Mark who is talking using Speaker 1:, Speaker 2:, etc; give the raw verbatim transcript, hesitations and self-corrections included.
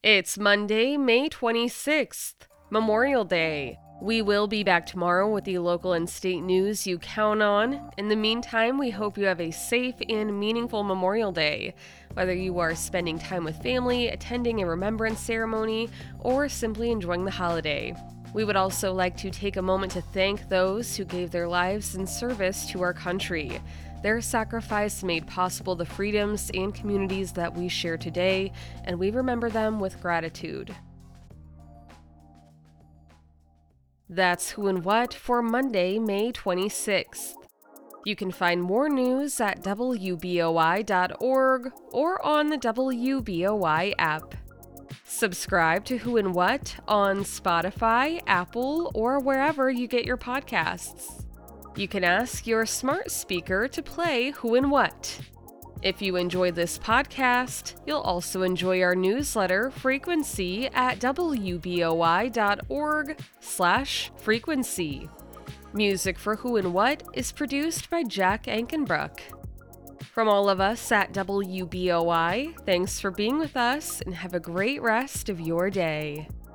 Speaker 1: It's Monday, May twenty-sixth, Memorial Day. We will be back tomorrow with the local and state news you count on. In the meantime, we hope you have a safe and meaningful Memorial Day. Whether you are spending time with family, attending a remembrance ceremony, or simply enjoying the holiday. We would also like to take a moment to thank those who gave their lives in service to our country. Their sacrifice made possible the freedoms and communities that we share today, and we remember them with gratitude. That's Who and What for Monday, May twenty-sixth. You can find more news at W B O I dot org or on the W B O I app. Subscribe to Who and What on Spotify, Apple, or wherever you get your podcasts. You can ask your smart speaker to play Who and What. If you enjoy this podcast, you'll also enjoy our newsletter, Frequency, at W B O I dot org slash frequency. Music for Who and What is produced by Jack Ankenbrook. From all of us at W B O I, thanks for being with us and have a great rest of your day.